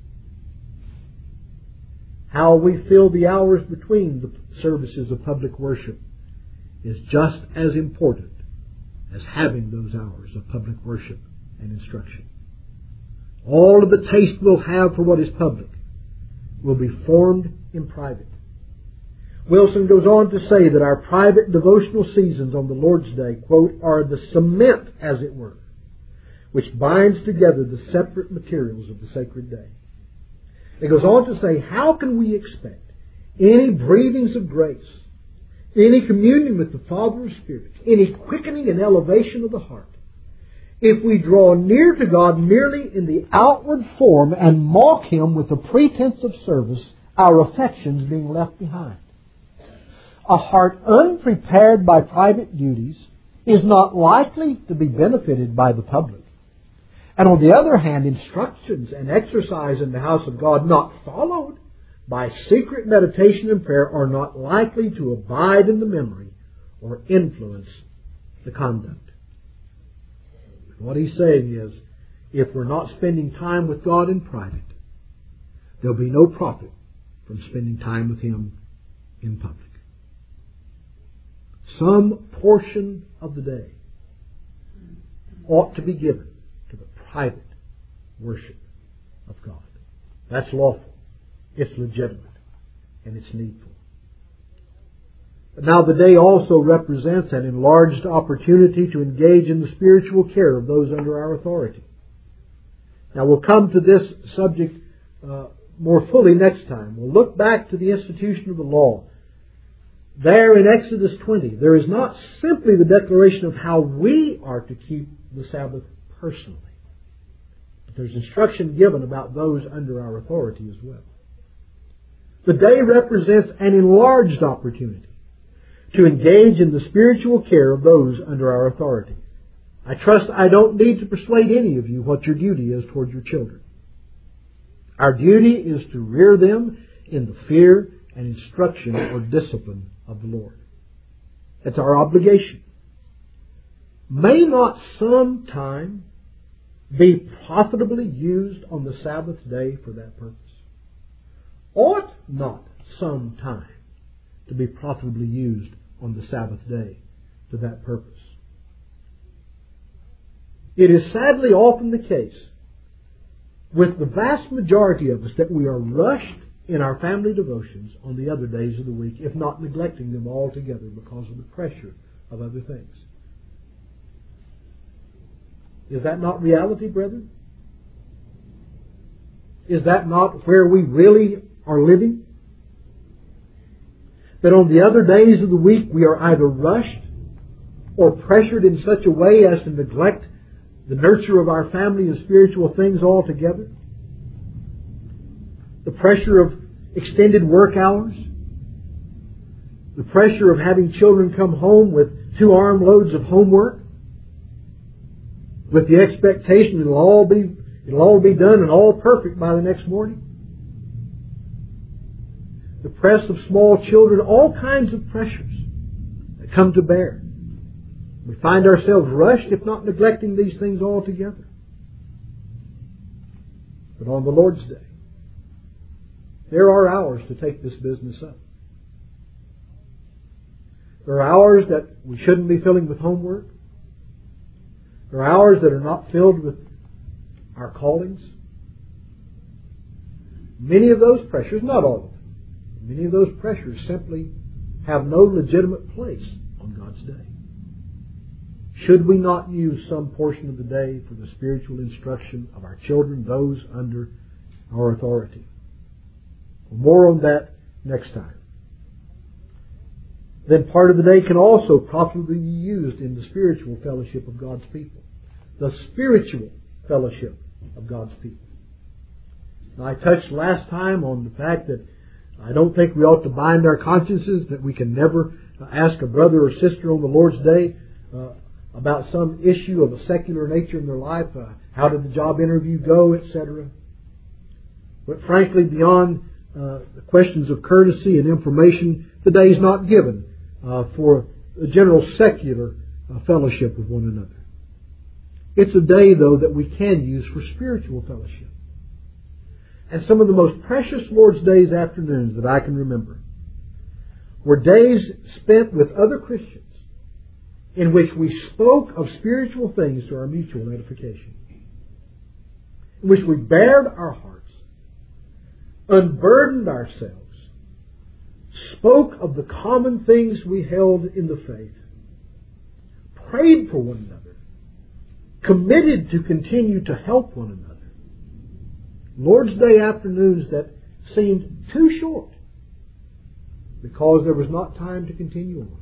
How we fill the hours between the services of public worship is just as important as having those hours of public worship and instruction. All of the taste we'll have for what is public will be formed in private. Wilson goes on to say that our private devotional seasons on the Lord's Day, quote, are the cement, as it were, which binds together the separate materials of the sacred day. It goes on to say, how can we expect any breathings of grace, any communion with the Father of spirits, any quickening and elevation of the heart, if we draw near to God merely in the outward form and mock Him with the pretense of service, our affections being left behind. A heart unprepared by private duties is not likely to be benefited by the public. And on the other hand, instructions and exercise in the house of God not followed by secret meditation and prayer are not likely to abide in the memory or influence the conduct. What he's saying is, if we're not spending time with God in private, there'll be no profit from spending time with Him in public. Some portion of the day ought to be given to the private worship of God. That's lawful. It's legitimate. And it's needful. But now the day also represents an enlarged opportunity to engage in the spiritual care of those under our authority. Now we'll come to this subject uh, more fully next time. We'll look back to the institution of the law. There in Exodus twenty, there is not simply the declaration of how we are to keep the Sabbath personally, but there's instruction given about those under our authority as well. The day represents an enlarged opportunity to engage in the spiritual care of those under our authority. I trust I don't need to persuade any of you what your duty is toward your children. Our duty is to rear them in the fear and instruction or discipline of the Lord. It's our obligation. May not some time be profitably used on the Sabbath day for that purpose? Ought not some time to be profitably used on the Sabbath day to that purpose? It is sadly often the case with the vast majority of us that we are rushed in our family devotions on the other days of the week, if not neglecting them altogether because of the pressure of other things. Is that not reality, brethren? Is that not where we really are living? That on the other days of the week we are either rushed or pressured in such a way as to neglect the nurture of our family and spiritual things altogether? The pressure of extended work hours, the pressure of having children come home with two armloads of homework, with the expectation it'll all be it'll all be done and all perfect by the next morning. The press of small children, all kinds of pressures that come to bear. We find ourselves rushed, if not neglecting these things altogether. But on the Lord's Day, there are hours to take this business up. There are hours that we shouldn't be filling with homework. There are hours that are not filled with our callings. Many of those pressures, not all of them, many of those pressures simply have no legitimate place on God's day. Should we not use some portion of the day for the spiritual instruction of our children, those under our authority? More on that next time. Then part of the day can also profitably be used in the spiritual fellowship of God's people. The spiritual fellowship of God's people. Now, I touched last time on the fact that I don't think we ought to bind our consciences, that we can never ask a brother or sister on the Lord's Day uh, about some issue of a secular nature in their life. Uh, how did the job interview go, et cetera. But frankly, beyond uh, the questions of courtesy and information, the day is not given uh, for a general secular uh, fellowship with one another. It's a day, though, that we can use for spiritual fellowship. And some of the most precious Lord's Days afternoons that I can remember were days spent with other Christians in which we spoke of spiritual things to our mutual edification, in which we bared our hearts, unburdened ourselves, spoke of the common things we held in the faith, prayed for one another, committed to continue to help one another. Lord's Day afternoons that seemed too short because there was not time to continue on.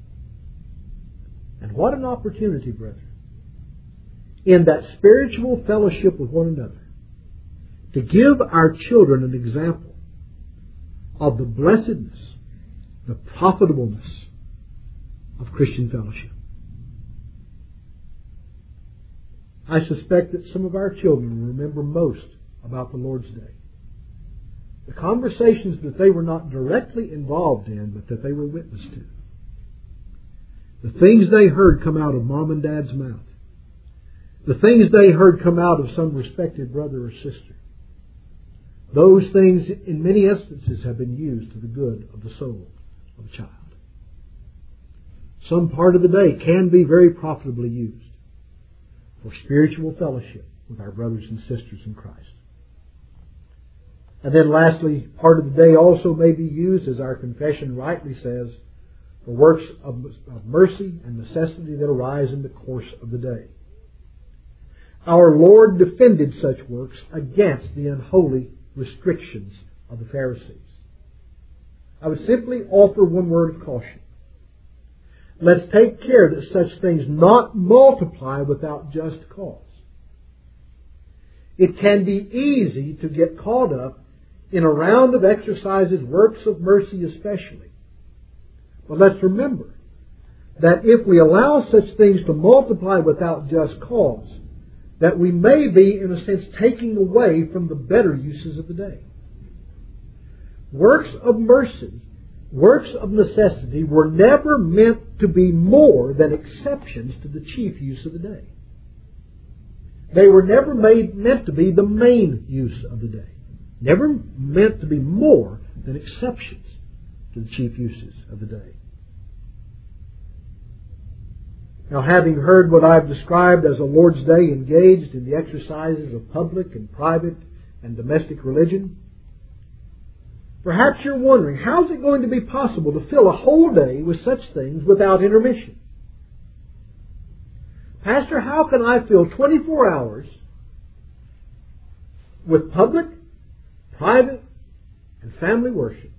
And what an opportunity, brethren, in that spiritual fellowship with one another, to give our children an example of the blessedness, the profitableness of Christian fellowship. I suspect that some of our children will remember most about the Lord's Day the conversations that they were not directly involved in, but that they were witness to. The things they heard come out of mom and dad's mouth. The things they heard come out of some respected brother or sister. Those things, in many instances, have been used to the good of the soul of a child. Some part of the day can be very profitably used for spiritual fellowship with our brothers and sisters in Christ. And then lastly, part of the day also may be used, as our confession rightly says, for works of, of mercy and necessity that arise in the course of the day. Our Lord defended such works against the unholy restrictions of the Pharisees. I would simply offer one word of caution. Let's take care that such things not multiply without just cause. It can be easy to get caught up in a round of exercises, works of mercy especially. But let's remember that if we allow such things to multiply without just cause, that we may be, in a sense, taking away from the better uses of the day. Works of mercy, works of necessity, were never meant to be more than exceptions to the chief use of the day. They were never made meant to be the main use of the day. Never meant to be more than exceptions to the chief uses of the day. Now, having heard what I've described as a Lord's Day engaged in the exercises of public and private and domestic religion, perhaps you're wondering, how is it going to be possible to fill a whole day with such things without intermission? Pastor, how can I fill twenty-four hours with public, private, and family worship,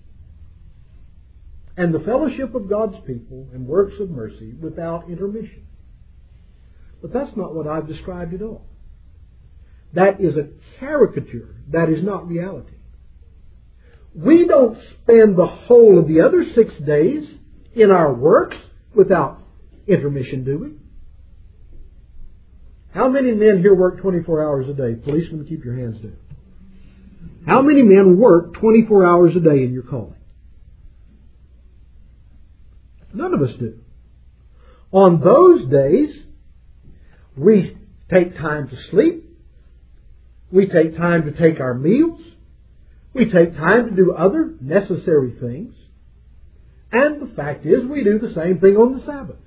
and the fellowship of God's people and works of mercy without intermission? But that's not what I've described at all. That is a caricature. That is not reality. We don't spend the whole of the other six days in our works without intermission, do we? How many men here work twenty-four hours a day? Policemen, keep your hands down. How many men work twenty-four hours a day in your calling? None of us do. On those days, we take time to sleep. We take time to take our meals. We take time to do other necessary things. And the fact is, we do the same thing on the Sabbath.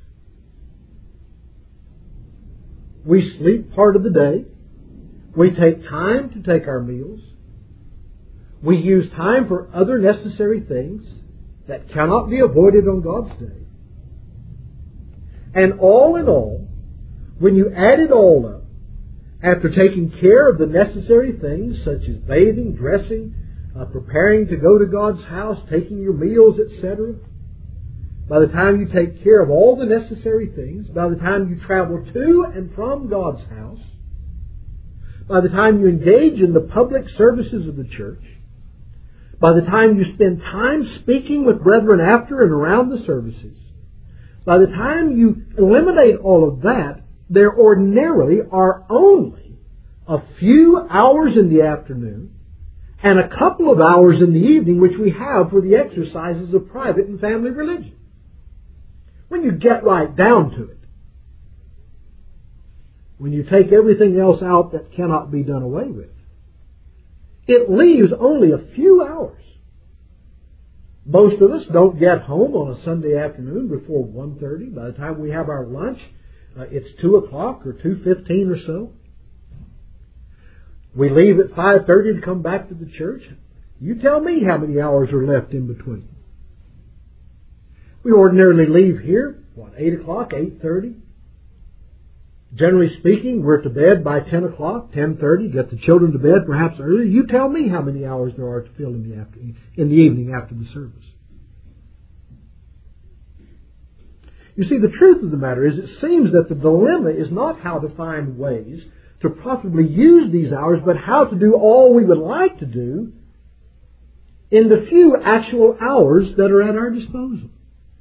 We sleep part of the day. We take time to take our meals. We use time for other necessary things that cannot be avoided on God's day. And all in all, when you add it all up, after taking care of the necessary things such as bathing, dressing, uh, preparing to go to God's house, taking your meals, et cetera, by the time you take care of all the necessary things, by the time you travel to and from God's house, by the time you engage in the public services of the church, by the time you spend time speaking with brethren after and around the services, by the time you eliminate all of that, there ordinarily are only a few hours in the afternoon and a couple of hours in the evening which we have for the exercises of private and family religion. When you get right down to it, when you take everything else out that cannot be done away with, it leaves only a few hours. Most of us don't get home on a Sunday afternoon before one thirty. By the time we have our lunch, uh, it's two o'clock or two fifteen or so. We leave at five thirty to come back to the church. You tell me how many hours are left in between. We ordinarily leave here, what, eight o'clock, eight thirty? Generally speaking, we're to bed by ten o'clock, ten thirty, get the children to bed perhaps earlier. You tell me how many hours there are to fill in the afternoon, in the evening after the service. You see, the truth of the matter is it seems that the dilemma is not how to find ways to profitably use these hours, but how to do all we would like to do in the few actual hours that are at our disposal.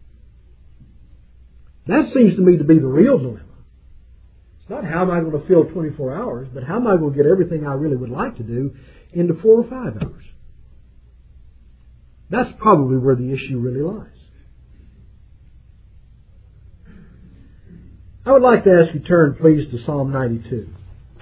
That seems to me to be the real dilemma. It's not how am I going to fill twenty-four hours, but how am I going to get everything I really would like to do into four or five hours. That's probably where the issue really lies. I would like to ask you to turn, please, to Psalm ninety-two.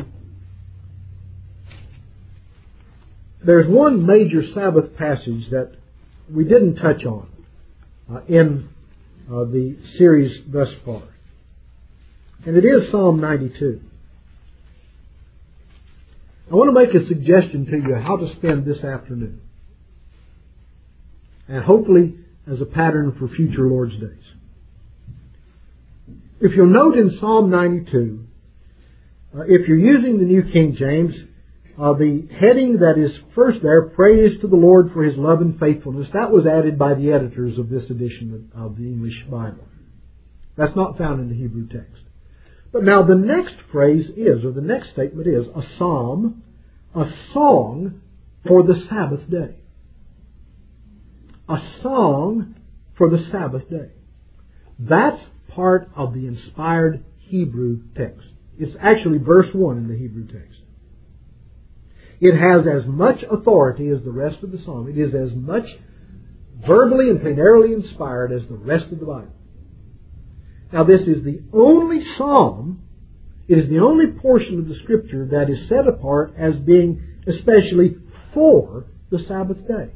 There's one major Sabbath passage that we didn't touch on uh, in uh, the series thus far. And it is Psalm ninety-two. I want to make a suggestion to you how to spend this afternoon. And hopefully as a pattern for future Lord's days. If you'll note in Psalm ninety-two, uh, if you're using the New King James, uh, the heading that is first there, Praise to the Lord for His love and faithfulness, that was added by the editors of this edition of the English Bible. That's not found in the Hebrew text. But now the next phrase is, or the next statement is, a psalm, a song for the Sabbath day. A song for the Sabbath day. That's part of the inspired Hebrew text. It's actually verse one in the Hebrew text. It has as much authority as the rest of the psalm. It is as much verbally and plenarily inspired as the rest of the Bible. Now this is the only psalm, it is the only portion of the Scripture that is set apart as being especially for the Sabbath day.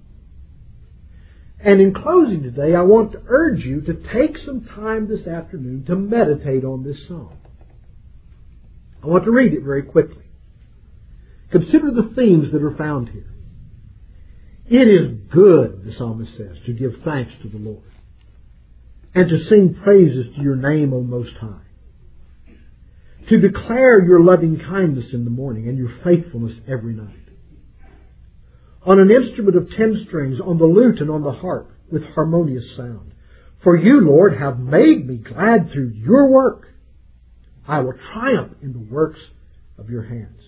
And in closing today, I want to urge you to take some time this afternoon to meditate on this psalm. I want to read it very quickly. Consider the themes that are found here. It is good, the psalmist says, to give thanks to the Lord and to sing praises to your name, O Most High. To declare your loving kindness in the morning and your faithfulness every night. On an instrument of ten strings, on the lute and on the harp, with harmonious sound. For you, Lord, have made me glad through your work. I will triumph in the works of your hands.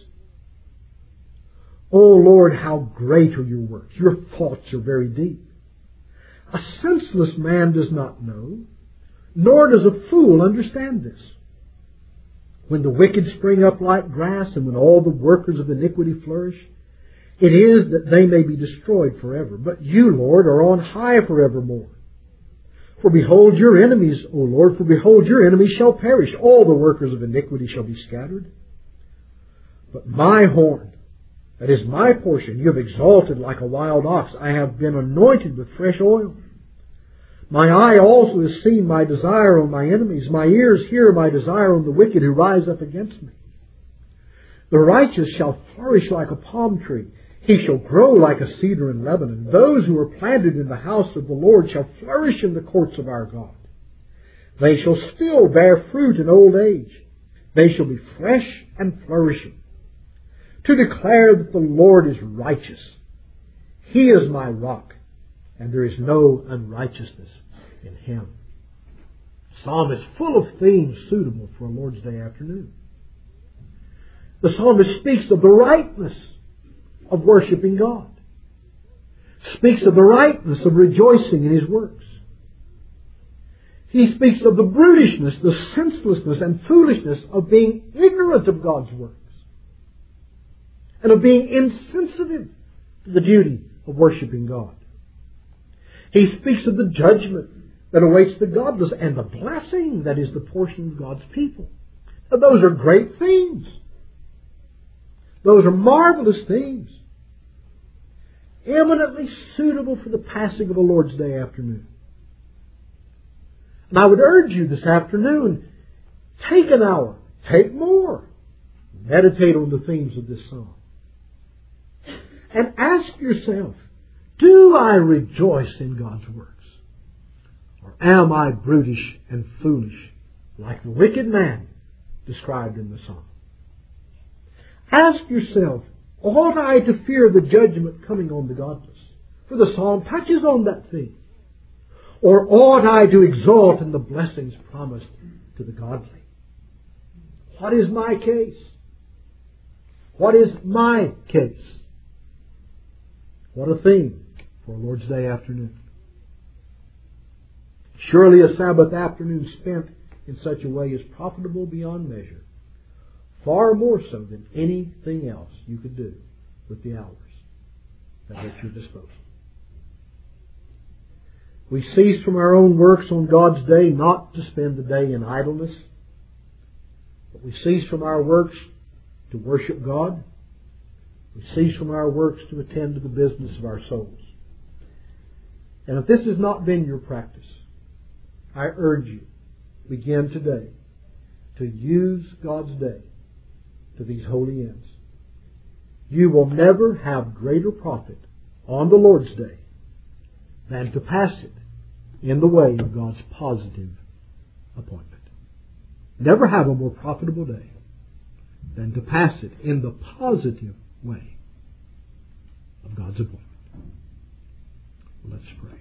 O Lord, how great are your works. Your thoughts are very deep. A senseless man does not know, nor does a fool understand this. When the wicked spring up like grass, and when all the workers of iniquity flourish, it is that they may be destroyed forever. But you, Lord, are on high forevermore. For behold your enemies, O Lord, for behold your enemies shall perish. All the workers of iniquity shall be scattered. But my horn, that is my portion, you have exalted like a wild ox. I have been anointed with fresh oil. My eye also has seen my desire on my enemies. My ears hear my desire on the wicked who rise up against me. The righteous shall flourish like a palm tree. He shall grow like a cedar in Lebanon. Those who are planted in the house of the Lord shall flourish in the courts of our God. They shall still bear fruit in old age. They shall be fresh and flourishing, to declare that the Lord is righteous. He is my rock, and there is no unrighteousness in Him. The psalm is full of themes suitable for a Lord's Day afternoon. The psalmist speaks of the rightness of worshiping God. Speaks of the rightness of rejoicing in His works. He speaks of the brutishness, the senselessness and foolishness of being ignorant of God's works. And of being insensitive to the duty of worshiping God. He speaks of the judgment that awaits the godless and the blessing that is the portion of God's people. Now, those are great themes. Those are marvelous themes. Eminently suitable for the passing of a Lord's Day afternoon. And I would urge you this afternoon, take an hour, take more, meditate on the themes of this psalm. And ask yourself, do I rejoice in God's works? Or am I brutish and foolish like the wicked man described in the psalm? Ask yourself, ought I to fear the judgment coming on the godless? For the psalm touches on that theme. Or ought I to exult in the blessings promised to the godly? What is my case? What is my case? What a theme for a Lord's Day afternoon. Surely a Sabbath afternoon spent in such a way is profitable beyond measure, far more so than anything else you could do with the hours that are at your disposal. We cease from our own works on God's day not to spend the day in idleness, but we cease from our works to worship God. We cease from our works to attend to the business of our souls. And if this has not been your practice, I urge you, begin today to use God's day to these holy ends. You will never have greater profit on the Lord's day than to pass it in the way of God's positive appointment. Never have a more profitable day than to pass it in the positive way of God's appointment. Let's pray.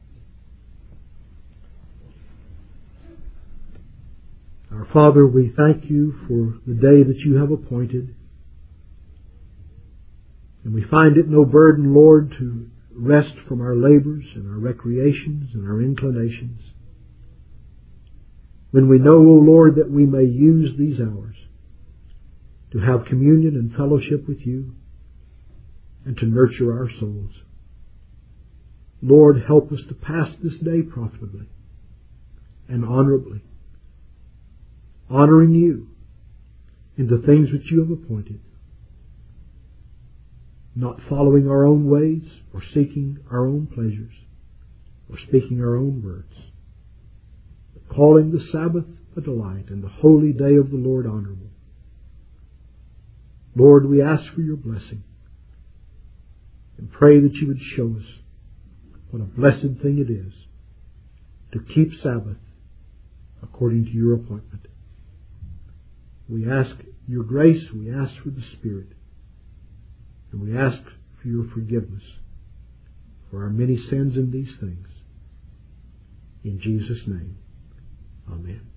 Our Father, we thank you for the day that you have appointed. And we find it no burden, Lord, to rest from our labors and our recreations and our inclinations, when we know, O Lord, that we may use these hours to have communion and fellowship with you and to nurture our souls. Lord, help us to pass this day profitably and honorably, honoring you in the things which you have appointed, not following our own ways or seeking our own pleasures or speaking our own words, but calling the Sabbath a delight and the holy day of the Lord honorable. Lord, we ask for your blessing and pray that you would show us what a blessed thing it is to keep Sabbath according to your appointment. We ask your grace, we ask for the Spirit, and we ask for your forgiveness for our many sins in these things. In Jesus' name, amen.